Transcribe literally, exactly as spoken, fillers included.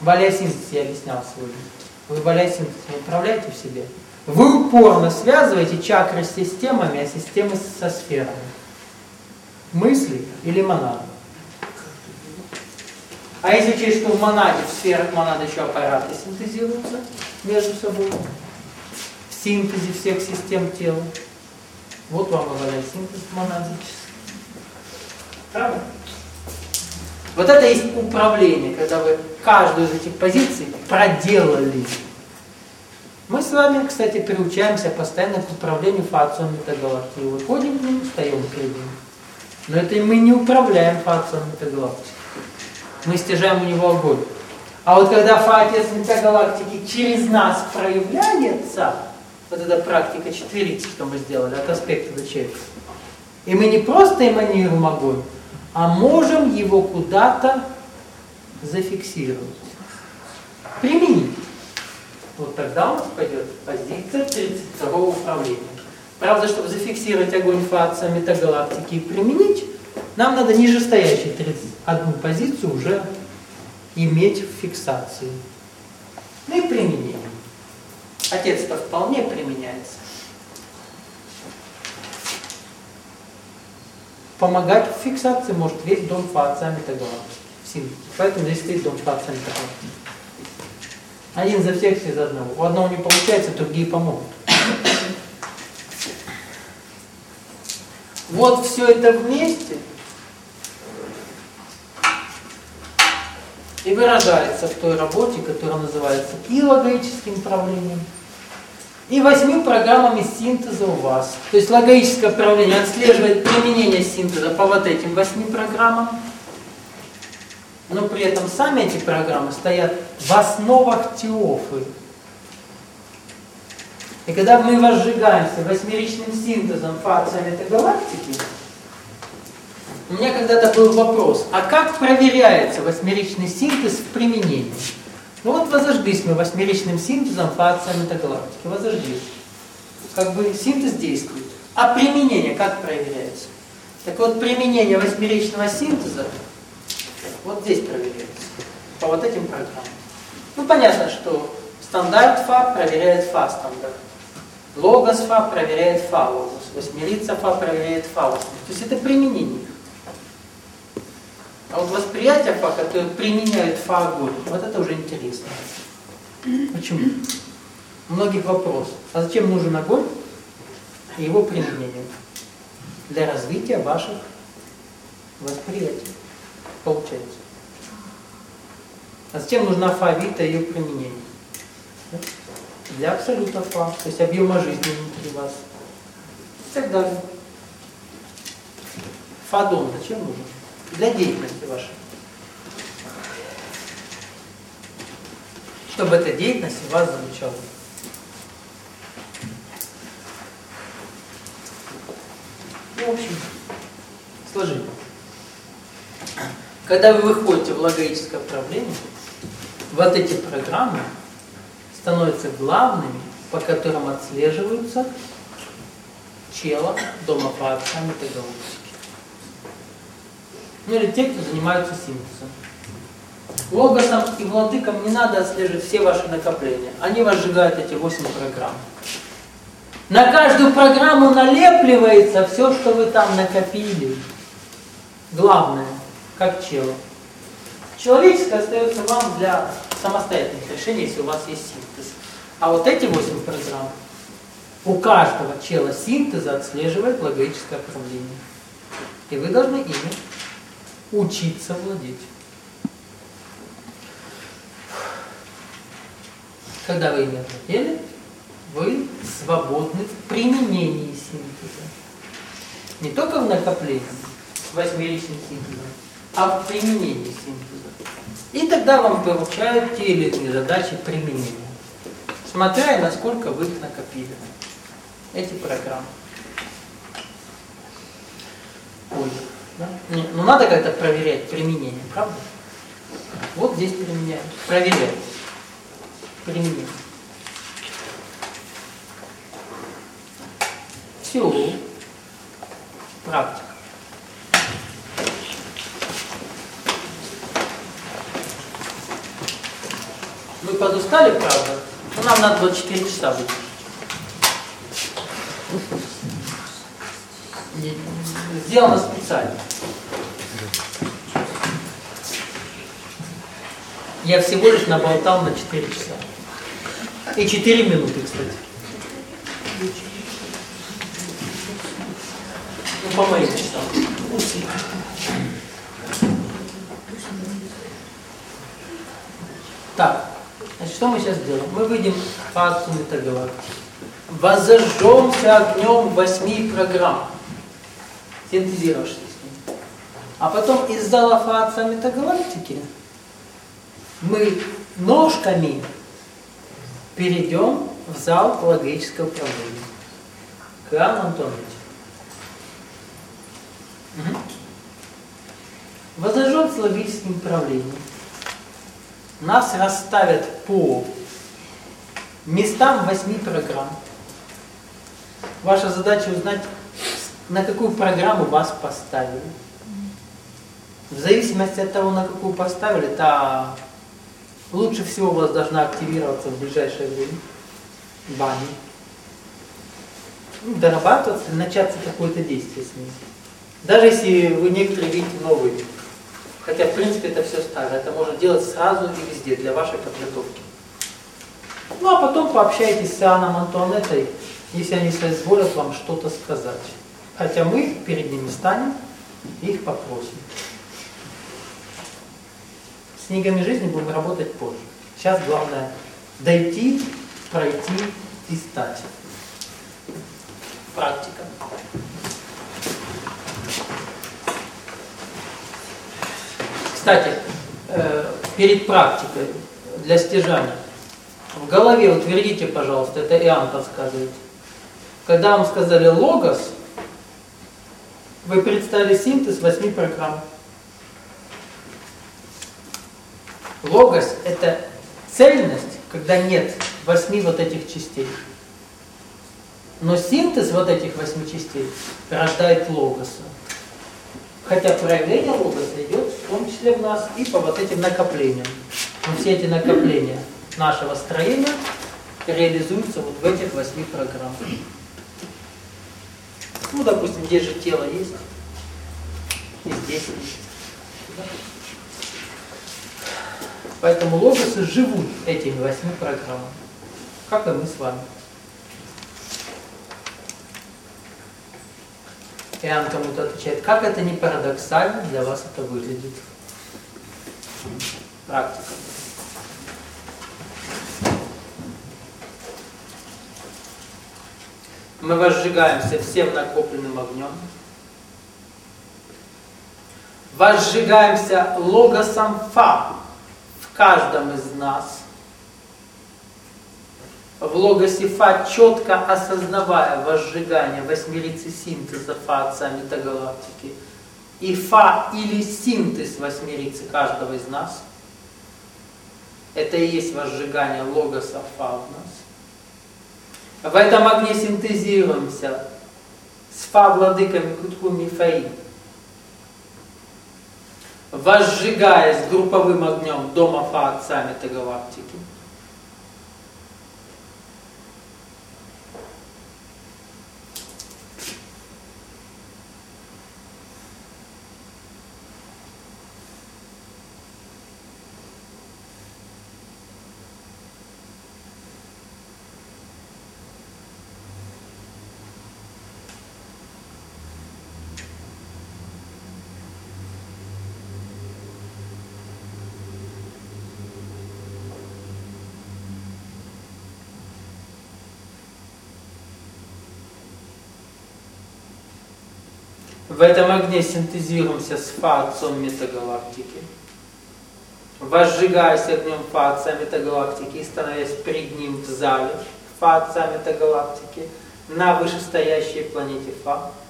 валиосинтез я объяснял сегодня. Вы валиосинтез не управляете в себе. Вы упорно связываете чакры с системами, а системы со сферами. Мысли или монады. А если учесть, что в монаде, в сферах монады еще аппараты синтезируются между собой, в синтезе всех систем тела. Вот вам и валиосинтез монадический. Правда? Вот это есть управление, когда вы каждую из этих позиций проделали. Мы с вами, кстати, приучаемся постоянно к управлению фацией метагалактики. Выходим к ним, встаем перед ним. Но это мы не управляем фацией метагалактики. Мы стяжаем у него огонь. А вот когда фация метагалактики через нас проявляется, вот эта практика четверицы, что мы сделали, от аспекта до человека, и мы не просто эманируем огонь, а можем его куда-то зафиксировать, применить. Вот тогда у нас пойдет позиция тридцать второго управления. Правда, чтобы зафиксировать огонь фация метагалактики и применить, нам надо нижестоящую тридцать одну позицию уже иметь в фиксации. Ну и применение. Отец-то вполне применяется. Помогать в фиксации может весь дом фация метагалактики. Поэтому здесь стоит дом фация метагалактики. Один за всех, все за одного. У одного не получается, другие помогут. Вот все это вместе и выражается в той работе, которая называется и логическим управлением, и восьми программами синтеза у вас. То есть логическое управление отслеживает применение синтеза по вот этим восьми программам, но при этом сами эти программы стоят в основах теофы. И когда мы возжигаемся восьмеричным синтезом фация метагалактики, у меня когда-то был вопрос, а как проверяется восьмеричный синтез в применении? Ну вот возожглись мы восьмеричным синтезом фация метагалактики. Возожглись. Как бы синтез действует. А применение как проверяется? Так вот, применение восьмеричного синтеза вот здесь проверяется. По вот этим программам. Ну понятно, что стандарт ФА проверяет ФА стандарт. Логос ФА проверяет ФА логос. Восьмерица ФА проверяет ФА восьмерица. То есть это применение. А вот восприятие ФА, которое применяет ФА огонь, вот это уже интересно. Почему? У многих вопрос. А зачем нужен огонь и его применение? Для развития ваших восприятий. Получается. А зачем нужна ФА вита и ее применение? Для абсолюта ФА, то есть объема жизни внутри вас. И так далее. ФА-дом зачем нужен? Для деятельности вашей. Чтобы эта деятельность у вас звучала. Ну, в общем, сложили. Когда вы выходите в логическое управление, вот эти программы становятся главными, по которым отслеживаются чела дома фация метагалактики. Ну или те, кто занимаются синтезом. Логосом и владыкам не надо отслеживать все ваши накопления. Они вас сжигают эти восемь программ. На каждую программу налепливается все, что вы там накопили. Главное, как чело. Человеческое остается вам для самостоятельных решений, если у вас есть синтез. А вот эти восемь программ у каждого чела синтеза отслеживает логическое управление. И вы должны ими учиться владеть. Когда вы ими овладели, вы свободны в применении синтеза. Не только в накоплении восьмеричным синтезом, а в применении синтеза. И тогда вам поручают те или иные задачи применения, смотря насколько вы их накопили. Эти программы. Ой, да? Не, ну надо как-то проверять применение, правда? Вот здесь применяют. Проверяют. Применение. Все. Практика. Мы подустали, правда? Но нам надо двадцать четыре часа выдержать. Сделано специально. Я всего лишь наболтал на четыре часа. И четыре минуты, кстати. Ну, по моим часам. Так, значит, что мы сейчас сделаем? Мы выйдем в фазу метагалактики. Воззажжемся огнем восьми программ, синтезировавшись с ним. А потом из зала фазы метагалактики мы ножками перейдем в зал логического управления. Кран Антонович. Угу. Воззажжем с логическим управлением. Нас расставят по местам восьми программ. Ваша задача узнать, на какую программу вас поставили. В зависимости от того, на какую поставили, та лучше всего у вас должна активироваться в ближайшее время. Бани. Дорабатываться, начаться какое-то действие с ней. Даже если вы некоторые видите новые. Хотя, в принципе, это все старое. Это можно делать сразу и везде, для вашей подготовки. Ну, а потом пообщайтесь с Иоанном Антуанеттой, если они соизволят вам что-то сказать. Хотя мы перед ними станем и их попросим. С книгами жизни будем работать позже. Сейчас главное дойти, пройти и стать. Практика. Кстати, э, перед практикой для стяжания в голове утвердите, пожалуйста, это Иоанн подсказывает. Когда вам сказали логос, вы представили синтез восьми программ. Логос – это цельность, когда нет восьми вот этих частей. Но синтез вот этих восьми частей рождает логоса. Хотя проявление логоса идет в том числе в нас и по вот этим накоплениям. Но все эти накопления нашего строения реализуются вот в этих восьми программах. Ну, допустим, здесь же тело есть, и здесь есть. Поэтому логосы живут этими восьми программами, как и мы с вами. Иоанн кому-то отвечает, как это не парадоксально для вас это выглядит. Практика. Мы возжигаемся всем накопленным огнем. Возжигаемся логосом Фа в каждом из нас. В логосе Фа, четко осознавая возжигание восьмерицы синтеза Фа Отца Метагалактики, и Фа или синтез восьмерицы каждого из нас, это и есть возжигание логоса Фа в нас. В этом огне синтезируемся с Фа владыками Кутху Мифаи, возжигаясь групповым огнем дома Фа Отца Метагалактики. В этом огне синтезируемся с Фа Отцом Метагалактики, возжигаясь огнем Фа Отца Метагалактики и становясь перед ним в зале Фа Отца Метагалактики на вышестоящей планете Фа.